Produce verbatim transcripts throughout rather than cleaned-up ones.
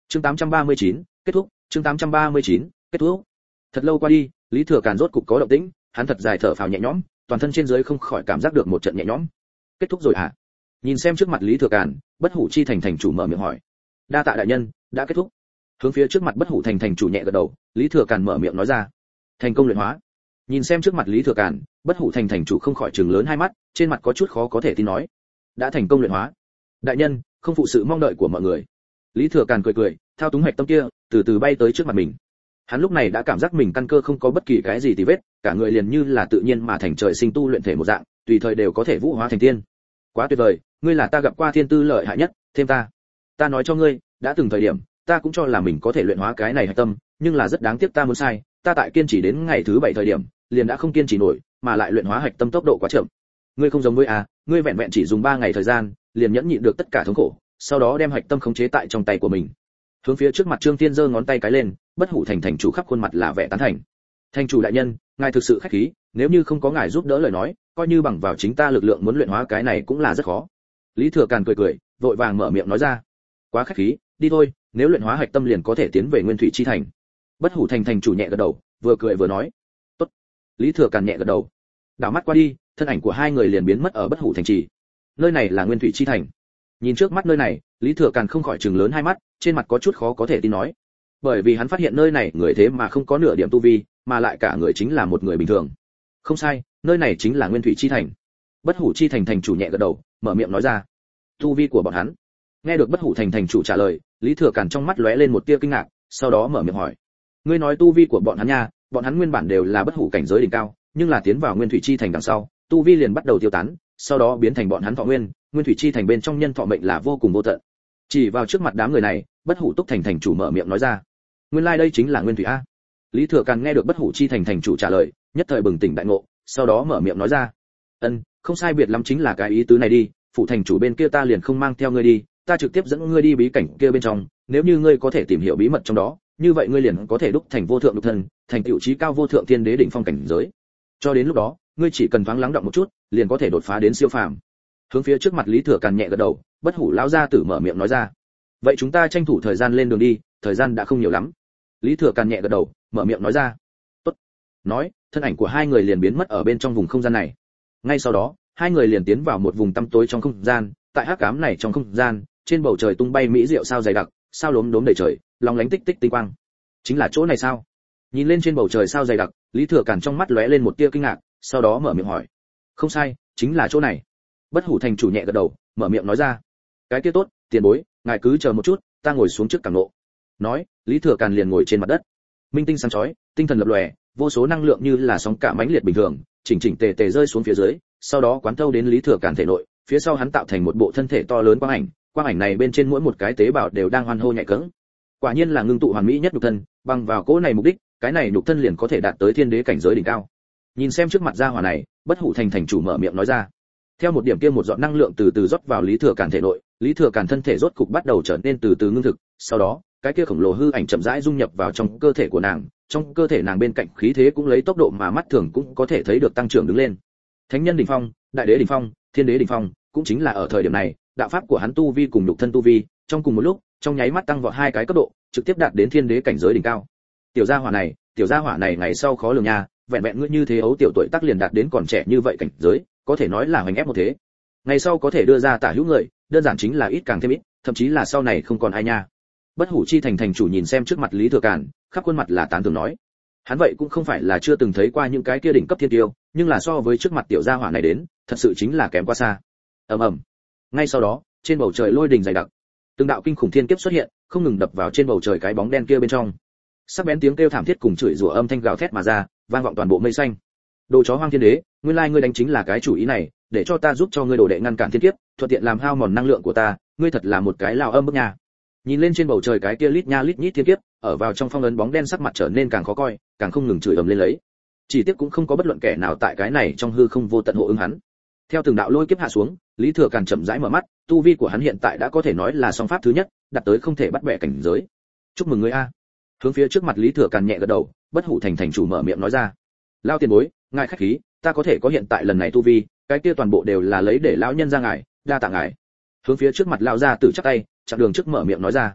Chương tám trăm ba mươi chín, kết thúc. Chương tám trăm ba mươi chín, kết thúc. Thật lâu qua đi, Lý Thừa Càn rốt cục có động tĩnh, hắn thật dài thở phào nhẹ nhõm, toàn thân trên dưới không khỏi cảm giác được một trận nhẹ nhõm. Kết thúc rồi hả? Nhìn xem trước mặt Lý Thừa Càn, Bất Hủ Chi Thành thành chủ mở miệng hỏi. Đa tạ đại nhân, đã kết thúc. Hướng phía trước mặt Bất Hủ Thành thành chủ nhẹ gật đầu, Lý Thừa Càn mở miệng nói ra. Thành công luyện hóa. Nhìn xem trước mặt Lý Thừa Càn, Bất Hủ Thành thành chủ không khỏi trừng lớn hai mắt, trên mặt có chút khó có thể tin nói. Đã thành công luyện hóa. Đại nhân, không phụ sự mong đợi của mọi người. Lý Thừa Càn cười cười, thao túng hạch tâm kia, từ từ bay tới trước mặt mình. Hắn lúc này đã cảm giác mình căn cơ không có bất kỳ cái gì tì vết, cả người liền như là tự nhiên mà thành trời sinh tu luyện thể một dạng, tùy thời đều có thể vũ hóa thành tiên. Quá tuyệt vời, ngươi là ta gặp qua thiên tư lợi hại nhất, thêm ta. Ta nói cho ngươi, đã từng thời điểm, ta cũng cho là mình có thể luyện hóa cái này hạch tâm, nhưng là rất đáng tiếc ta muốn sai, ta tại kiên trì đến ngày thứ bảy thời điểm, liền đã không kiên trì nổi, mà lại luyện hóa hạch tâm tốc độ quá chậm. Ngươi không giống với a, ngươi vẹn vẹn chỉ dùng ba ngày thời gian, liền nhẫn nhịn được tất cả thống khổ, sau đó đem hạch tâm khống chế tại trong tay của mình. Hướng phía trước mặt Trương Thiên giơ ngón tay cái lên, Bất Hủ Thành thành chủ khắp khuôn mặt là vẻ tán thành. Thành chủ đại nhân, ngài thực sự khách khí, nếu như không có ngài giúp đỡ lời nói, coi như bằng vào chính ta lực lượng muốn luyện hóa cái này cũng là rất khó. Lý Thừa Càn cười cười, vội vàng mở miệng nói ra. Quá khách khí, đi thôi, nếu luyện hóa hạch tâm liền có thể tiến về Nguyên Thủy chi thành. Bất Hủ Thành thành chủ nhẹ gật đầu, vừa cười vừa nói. Tốt. Lý Thừa Càn nhẹ gật đầu. Đảo mắt qua đi, thân ảnh của hai người liền biến mất ở Bất Hủ thành trì. Nơi này là Nguyên Thủy chi thành. Nhìn trước mắt nơi này, Lý Thừa Càn không khỏi trừng lớn hai mắt, trên mặt có chút khó có thể tin nói. Bởi vì hắn phát hiện nơi này người thế mà không có nửa điểm tu vi, mà lại cả người chính là một người bình thường. Không sai, nơi này chính là Nguyên Thủy chi thành. Bất Hủ chi thành thành chủ nhẹ gật đầu, mở miệng nói ra. Tu vi của bọn hắn. Nghe được Bất Hủ thành thành chủ trả lời, Lý Thừa Càn trong mắt lóe lên một tia kinh ngạc, sau đó mở miệng hỏi. Ngươi nói tu vi của bọn hắn nha, bọn hắn nguyên bản đều là bất hủ cảnh giới đỉnh cao, nhưng là tiến vào Nguyên Thủy chi thành đằng sau, tu vi liền bắt đầu tiêu tán, sau đó biến thành bọn hắn thọ nguyên, Nguyên Thủy chi thành bên trong nhân thọ mệnh là vô cùng vô tận. Chỉ vào trước mặt đám người này, Bất Hủ Túc thành thành chủ mở miệng nói ra. Nguyên lai like đây chính là Nguyên Thủy a. Lý Thừa Càn nghe được Bất Hủ chi thành thành chủ trả lời, nhất thời bừng tỉnh đại ngộ, sau đó mở miệng nói ra. Ân, không sai biệt lắm chính là cái ý tứ này đi, phụ thành chủ bên kia ta liền không mang theo ngươi đi, ta trực tiếp dẫn ngươi đi bí cảnh kia bên trong, nếu như ngươi có thể tìm hiểu bí mật trong đó, như vậy ngươi liền có thể đúc thành vô thượng độc thân, thành tựu chí cao vô thượng thiên đế đỉnh phong cảnh giới. Cho đến lúc đó, ngươi chỉ cần thoáng lắng động một chút, liền có thể đột phá đến siêu phàm. Hướng phía trước mặt Lý Thừa Càn nhẹ gật đầu, Bất Hủ lão gia tử mở miệng nói ra. Vậy chúng ta tranh thủ thời gian lên đường đi, thời gian đã không nhiều lắm. Lý Thừa Càn nhẹ gật đầu, mở miệng nói ra. Tốt. Nói, thân ảnh của hai người liền biến mất ở bên trong vùng không gian này. Ngay sau đó, hai người liền tiến vào một vùng tăm tối trong không gian, tại hắc ám này trong không gian, trên bầu trời tung bay mỹ diệu sao dày đặc, sao lốm đốm đầy trời, long lánh tích tích tinh quang. Chính là chỗ này sao? Nhìn lên trên bầu trời sao dày đặc, Lý Thừa Càn trong mắt lóe lên một tia kinh ngạc, sau đó mở miệng hỏi. Không sai, chính là chỗ này. Bất Hủ thành chủ nhẹ gật đầu, mở miệng nói ra. Cái kia tốt, tiền bối, ngài cứ chờ một chút, ta ngồi xuống trước cảm ngộ. Nói, Lý Thừa Càn liền ngồi trên mặt đất. Minh tinh sáng chói, tinh thần lập lòe, vô số năng lượng như là sóng cả mãnh liệt bình thường, chỉnh chỉnh tề tề rơi xuống phía dưới, sau đó quán thâu đến Lý Thừa Càn thể nội, phía sau hắn tạo thành một bộ thân thể to lớn quang ảnh, quang ảnh này bên trên mỗi một cái tế bào đều đang hoan hô nhạy cẫng. Quả nhiên là ngưng tụ hoàn mỹ nhất nhục thân, bằng vào cỗ này mục đích, cái này nhục thân liền có thể đạt tới thiên đế cảnh giới đỉnh cao. Nhìn xem trước mặt gia hỏa này, Bất Hủ thành thành chủ mở miệng nói ra. Theo một điểm kia một giọt năng lượng từ từ rót vào Lý Thừa Càn thể nội, Lý Thừa Càn thân thể rốt cục bắt đầu trở nên từ từ ngưng thực, sau đó, cái kia khổng lồ hư ảnh chậm rãi dung nhập vào trong cơ thể của nàng, trong cơ thể nàng bên cạnh khí thế cũng lấy tốc độ mà mắt thường cũng có thể thấy được tăng trưởng đứng lên. Thánh nhân đỉnh phong, đại đế đỉnh phong, thiên đế đỉnh phong, cũng chính là ở thời điểm này, đạo pháp của hắn tu vi cùng nhục thân tu vi, trong cùng một lúc, trong nháy mắt tăng vọt hai cái cấp độ, trực tiếp đạt đến thiên đế cảnh giới đỉnh cao. Tiểu gia hỏa này, tiểu gia hỏa này ngày sau khó lường nha, vẹn vẹn ngươi như thế ấu tiểu tuổi tác liền đạt đến còn trẻ như vậy cảnh giới, có thể nói là hoành ép một thế. Ngày sau có thể đưa ra tả hữu người, đơn giản chính là ít càng thêm ít, thậm chí là sau này không còn ai nha. Bất Hủ chi thành thành chủ nhìn xem trước mặt Lý Thừa Càn, khắp khuôn mặt là tán thưởng nói. Hắn vậy cũng không phải là chưa từng thấy qua những cái kia đỉnh cấp thiên tiêu, nhưng là so với trước mặt tiểu gia hỏa này đến, thật sự chính là kém quá xa. Ầm ầm. Ngay sau đó, trên bầu trời lôi đình dày đặc, từng đạo kinh khủng thiên kiếp xuất hiện, không ngừng đập vào trên bầu trời cái bóng đen kia bên trong. Sắc bén tiếng kêu thảm thiết cùng chửi rủa âm thanh gào thét mà ra, vang vọng toàn bộ mây xanh. Đồ chó hoang thiên đế, nguyên lai ngươi đánh chính là cái chủ ý này, để cho ta giúp cho ngươi đồ đệ ngăn cản thiên kiếp, thuận tiện làm hao mòn năng lượng của ta, ngươi thật là một cái lao âm bức nhà. Nhìn lên trên bầu trời cái kia lít nha lít nhít thiên kiếp, ở vào trong phong ấn bóng đen sắc mặt trở nên càng khó coi, càng không ngừng chửi ầm lên lấy. Chỉ tiếc cũng không có bất luận kẻ nào tại cái này trong hư không vô tận hộ ứng hắn. Theo từng đạo lôi kiếp hạ xuống, Lý Thừa Càn chậm rãi mở mắt, tu vi của hắn hiện tại đã có thể nói là song pháp thứ nhất, đạt tới không thể bắt bẻ cảnh giới. Chúc mừng ngươi a. Hướng phía trước mặt Lý Thừa Càn nhẹ gật đầu, Bất Hủ thành thành chủ mở miệng nói ra. Lao tiền bối, ngài khách khí, ta có thể có hiện tại lần này tu vi, cái kia toàn bộ đều là lấy để lão nhân ra ngài, đa tạ ngài. Hướng phía trước mặt lão gia tử chắp tay, chặn đường trước mở miệng nói ra.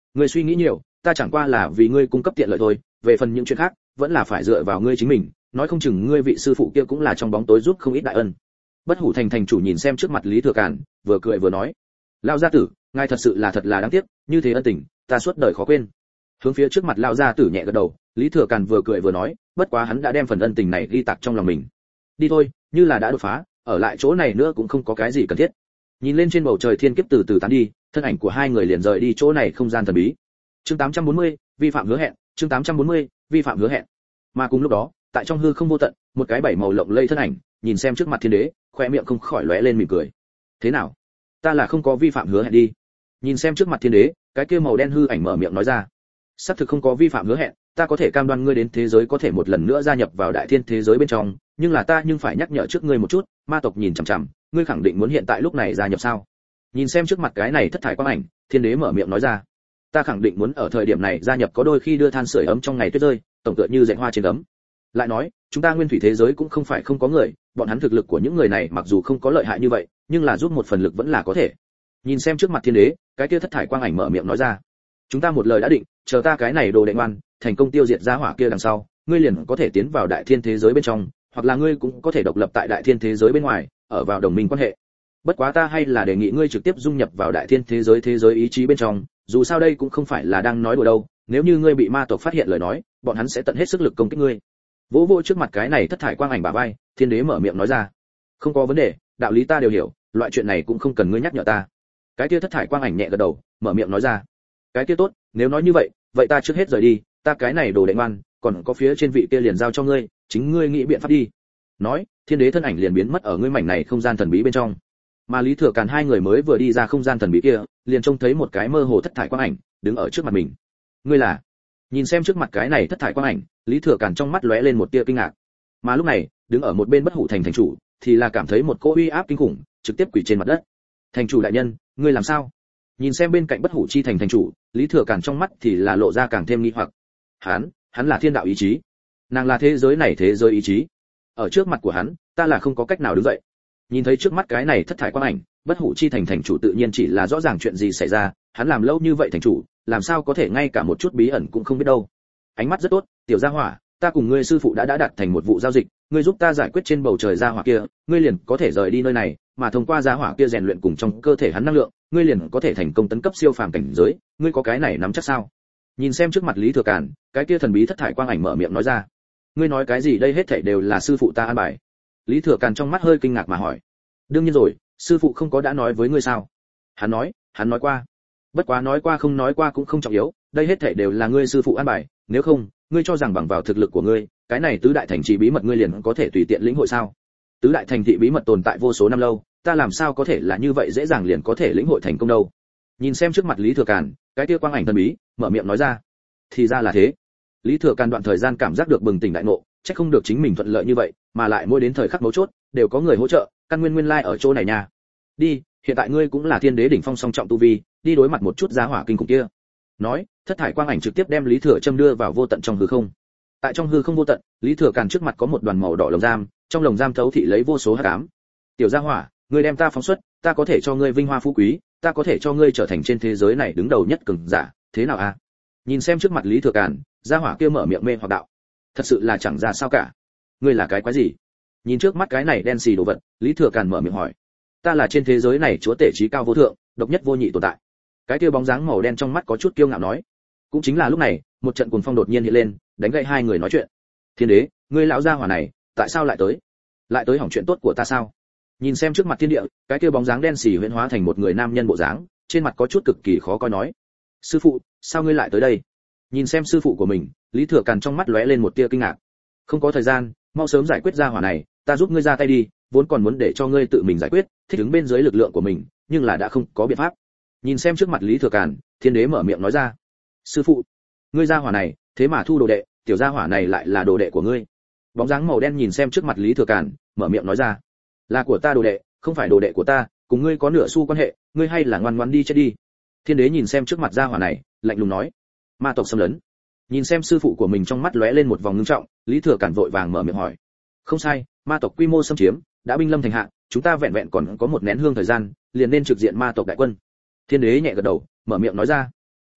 Ngươi suy nghĩ nhiều, ta chẳng qua là vì ngươi cung cấp tiện lợi thôi, về phần những chuyện khác, vẫn là phải dựa vào ngươi chính mình, nói không chừng ngươi vị sư phụ kia cũng là trong bóng tối giúp không ít đại ân. Bất Hủ Thành thành chủ nhìn xem trước mặt Lý Thừa Càn, vừa cười vừa nói: "Lão gia tử, ngài thật sự là thật là đáng tiếc, như thế ân tình, ta suốt đời khó quên." Hướng phía trước mặt lão gia tử nhẹ gật đầu, Lý Thừa Càn vừa cười vừa nói: "Bất quá hắn đã đem phần ân tình này ghi tạc trong lòng mình. Đi thôi, như là đã đột phá, ở lại chỗ này nữa cũng không có cái gì cần thiết." Nhìn lên trên bầu trời thiên kiếp từ từ tán đi, thân ảnh của hai người liền rời đi chỗ này không gian thần bí. Chương tám trăm bốn mươi, vi phạm hứa hẹn, chương tám trăm bốn mươi, vi phạm hứa hẹn. Mà cùng lúc đó, tại trong hư không vô tận, một cái bảy màu lộng lẫy thân ảnh, nhìn xem trước mặt thiên đế, khoe miệng không khỏi lóe lên mỉm cười. "Thế nào? Ta là không có vi phạm hứa hẹn đi." Nhìn xem trước mặt thiên đế, cái kia màu đen hư ảnh mở miệng nói ra: "Xác thực không có vi phạm hứa hẹn, ta có thể cam đoan ngươi đến thế giới có thể một lần nữa gia nhập vào đại thiên thế giới bên trong, nhưng là ta nhưng phải nhắc nhở trước ngươi một chút, ma tộc nhìn chằm chằm, ngươi khẳng định muốn hiện tại lúc này gia nhập sao?" Nhìn xem trước mặt cái này thất thải quang ảnh, thiên đế mở miệng nói ra: "Ta khẳng định muốn ở thời điểm này gia nhập, có đôi khi đưa than sưởi ấm trong ngày tuyết rơi, tổng tựa như dệt hoa trên ấm." Lại nói, chúng ta nguyên thủy thế giới cũng không phải không có người, bọn hắn thực lực của những người này mặc dù không có lợi hại như vậy, nhưng là giúp một phần lực vẫn là có thể. Nhìn xem trước mặt thiên đế, cái kia thất thải quang ảnh mở miệng nói ra: "Chúng ta một lời đã định, chờ ta cái này đồ đệ ngoan, thành công tiêu diệt gia hỏa kia đằng sau, ngươi liền có thể tiến vào đại thiên thế giới bên trong, hoặc là ngươi cũng có thể độc lập tại đại thiên thế giới bên ngoài, ở vào đồng minh quan hệ. Bất quá ta hay là đề nghị ngươi trực tiếp dung nhập vào đại thiên thế giới thế giới ý chí bên trong, dù sao đây cũng không phải là đang nói đùa đâu, nếu như ngươi bị ma tộc phát hiện lời nói, bọn hắn sẽ tận hết sức lực công kích ngươi." Vỗ vỗ trước mặt cái này thất thải quang ảnh bả vai, thiên đế mở miệng nói ra: "Không có vấn đề, đạo lý ta đều hiểu, loại chuyện này cũng không cần ngươi nhắc nhở ta." Cái kia thất thải quang ảnh nhẹ gật đầu, mở miệng nói ra: "Cái kia tốt, nếu nói như vậy, vậy ta trước hết rời đi, ta cái này đồ đệ ngoan, còn có phía trên vị kia liền giao cho ngươi, chính ngươi nghĩ biện pháp đi." Nói, thiên đế thân ảnh liền biến mất ở ngươi mảnh này không gian thần bí bên trong. Mà Lý Thừa Càn hai người mới vừa đi ra không gian thần bí kia, liền trông thấy một cái mơ hồ thất thải quang ảnh đứng ở trước mặt mình. "Ngươi là?" Nhìn xem trước mặt cái này thất thải quang ảnh, Lý Thừa Càn trong mắt lóe lên một tia kinh ngạc. Mà lúc này, đứng ở một bên Bất Hủ Thành thành chủ, thì là cảm thấy một cỗ uy áp kinh khủng, trực tiếp quỳ trên mặt đất. "Thành chủ đại nhân, ngươi làm sao?" Nhìn xem bên cạnh Bất Hủ chi thành thành chủ, Lý Thừa Càn trong mắt thì là lộ ra càng thêm nghi hoặc. Hắn, hắn là thiên đạo ý chí, nàng là thế giới này thế giới ý chí. Ở trước mặt của hắn, ta là không có cách nào đứng dậy. Nhìn thấy trước mắt cái này thất thải quang ảnh, Bất Hủ chi thành thành chủ tự nhiên chỉ là rõ ràng chuyện gì xảy ra, hắn làm lâu như vậy thành chủ, làm sao có thể ngay cả một chút bí ẩn cũng không biết đâu. Ánh mắt rất tốt, tiểu gia hỏa, ta cùng ngươi sư phụ đã đã đạt thành một vụ giao dịch, ngươi giúp ta giải quyết trên bầu trời gia hỏa kia, ngươi liền có thể rời đi nơi này, mà thông qua gia hỏa kia rèn luyện cùng trong cơ thể hắn năng lượng, ngươi liền có thể thành công tấn cấp siêu phàm cảnh giới, ngươi có cái này nắm chắc sao? Nhìn xem trước mặt Lý Thừa Càn, cái kia thần bí thất thải quang ảnh mở miệng nói ra: "Ngươi nói cái gì, đây hết thảy đều là sư phụ ta an bài." Lý Thừa Càn trong mắt hơi kinh ngạc mà hỏi: "Đương nhiên rồi, sư phụ không có đã nói với ngươi sao?" Hắn nói, hắn nói qua. Bất quá nói qua không nói qua cũng không trọng yếu, đây hết thảy đều là ngươi sư phụ an bài, nếu không, ngươi cho rằng bằng vào thực lực của ngươi, cái này tứ đại thành trì bí mật ngươi liền có thể tùy tiện lĩnh hội sao? Tứ đại thành thị bí mật tồn tại vô số năm lâu, ta làm sao có thể là như vậy dễ dàng liền có thể lĩnh hội thành công đâu? Nhìn xem trước mặt Lý Thừa Càn, cái kia quang ảnh thần bí, mở miệng nói ra: "Thì ra là thế." Lý Thừa Càn đoạn thời gian cảm giác được bừng tỉnh đại ngộ, chắc không được chính mình thuận lợi như vậy, mà lại mỗi đến thời khắc mấu chốt, đều có người hỗ trợ, căn nguyên nguyên lai like ở chỗ này nha. Đi, hiện tại ngươi cũng là thiên đế đỉnh phong song trọng tu vi, đi đối mặt một chút giá hỏa kinh khủng kia. Nói, thất thải quang ảnh trực tiếp đem Lý Thừa Châm đưa vào vô tận trong hư không. Tại trong hư không vô tận, Lý Thừa Càn trước mặt có một đoàn màu đỏ lồng giam, trong lồng giam thấu thị lấy vô số hắc ám. "Tiểu gia hỏa, ngươi đem ta phóng xuất, ta có thể cho ngươi vinh hoa phú quý, ta có thể cho ngươi trở thành trên thế giới này đứng đầu nhất cường giả, thế nào a?" Nhìn xem trước mặt Lý Thừa Càn, gia hỏa kia mở miệng mê hoặc đạo: "Thật sự là chẳng ra sao cả. Ngươi là cái quái gì?" Nhìn trước mắt cái này đen xì đồ vật, Lý Thừa Càn mở miệng hỏi: "Ta là trên thế giới này chúa tể trí cao vô thượng, độc nhất vô nhị tồn tại." Cái kia bóng dáng màu đen trong mắt có chút kiêu ngạo nói. Cũng chính là lúc này, một trận cuồng phong đột nhiên hiện lên, đánh gãy hai người nói chuyện. "Thiên đế, ngươi lão gia hỏa này, tại sao lại tới? Lại tới hỏng chuyện tốt của ta sao?" Nhìn xem trước mặt thiên địa, cái kia bóng dáng đen xì huyễn hóa thành một người nam nhân bộ dáng, trên mặt có chút cực kỳ khó coi nói: "Sư phụ, sao ngươi lại tới đây?" Nhìn xem sư phụ của mình, Lý Thừa Càn trong mắt lóe lên một tia kinh ngạc. "Không có thời gian, mau sớm giải quyết gia hỏa này, ta giúp ngươi ra tay đi, vốn còn muốn để cho ngươi tự mình giải quyết, thích ứng bên dưới lực lượng của mình, nhưng là đã không có biện pháp." Nhìn xem trước mặt Lý Thừa Càn, thiên đế mở miệng nói ra: "Sư phụ, ngươi gia hỏa này, thế mà thu đồ đệ, tiểu gia hỏa này lại là đồ đệ của ngươi." Bóng dáng màu đen nhìn xem trước mặt Lý Thừa Càn, mở miệng nói ra: "Là của ta đồ đệ, không phải đồ đệ của ta, cùng ngươi có nửa xu quan hệ, ngươi hay là ngoan ngoãn đi chết đi." Thiên đế nhìn xem trước mặt gia hỏa này, lạnh lùng nói: "Ma tộc xâm lấn." Nhìn xem sư phụ của mình trong mắt lóe lên một vòng ngưng trọng, Lý Thừa Càn vội vàng mở miệng hỏi: "Không sai, ma tộc quy mô xâm chiếm, đã binh lâm thành hạ, chúng ta vẹn vẹn còn có một nén hương thời gian, liền nên trực diện ma tộc đại quân." Thiên đế nhẹ gật đầu, mở miệng nói ra: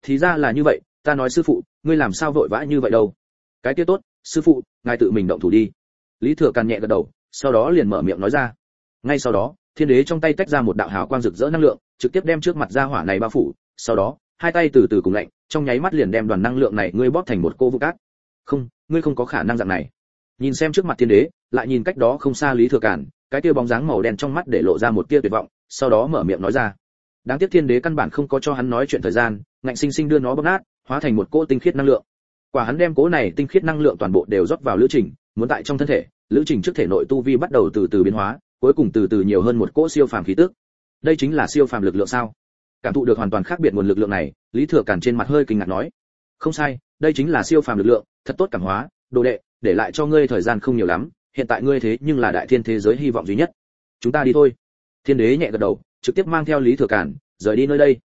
thì ra là như vậy, ta nói sư phụ, ngươi làm sao vội vã như vậy đâu? Cái kia tốt, sư phụ, ngài tự mình động thủ đi. Lý Thừa Càn nhẹ gật đầu, sau đó liền mở miệng nói ra. Ngay sau đó, thiên đế trong tay tách ra một đạo hào quang rực rỡ năng lượng, trực tiếp đem trước mặt gia hỏa này bao phủ, sau đó, hai tay từ từ cùng lạnh, trong nháy mắt liền đem đoàn năng lượng này ngươi bóp thành một cô vụ cát. Không, ngươi không có khả năng dạng này. Nhìn xem trước mặt thiên đế, lại nhìn cách đó không xa Lý Thừa Càn, cái kia bóng dáng màu đen trong mắt để lộ ra một tia tuyệt vọng, sau đó mở miệng nói ra. Đáng tiếc thiên đế căn bản không có cho hắn nói chuyện thời gian, ngạnh sinh sinh đưa nó bóp nát, hóa thành một cỗ tinh khiết năng lượng. Quả hắn đem cỗ này tinh khiết năng lượng toàn bộ đều rót vào lữ trình, muốn tại trong thân thể, lữ trình trước thể nội tu vi bắt đầu từ từ biến hóa, cuối cùng từ từ nhiều hơn một cỗ siêu phàm khí tức. Đây chính là siêu phàm lực lượng sao? Cảm thụ được hoàn toàn khác biệt nguồn lực lượng này, Lý Thừa Càn trên mặt hơi kinh ngạc nói: "Không sai, đây chính là siêu phàm lực lượng, thật tốt cảm hóa, đồ đệ, để lại cho ngươi thời gian không nhiều lắm, hiện tại ngươi thế nhưng là đại thiên thế giới hy vọng duy nhất. Chúng ta đi thôi." Thiên đế nhẹ gật đầu, trực tiếp mang theo Lý Thừa Càn rời đi nơi đây.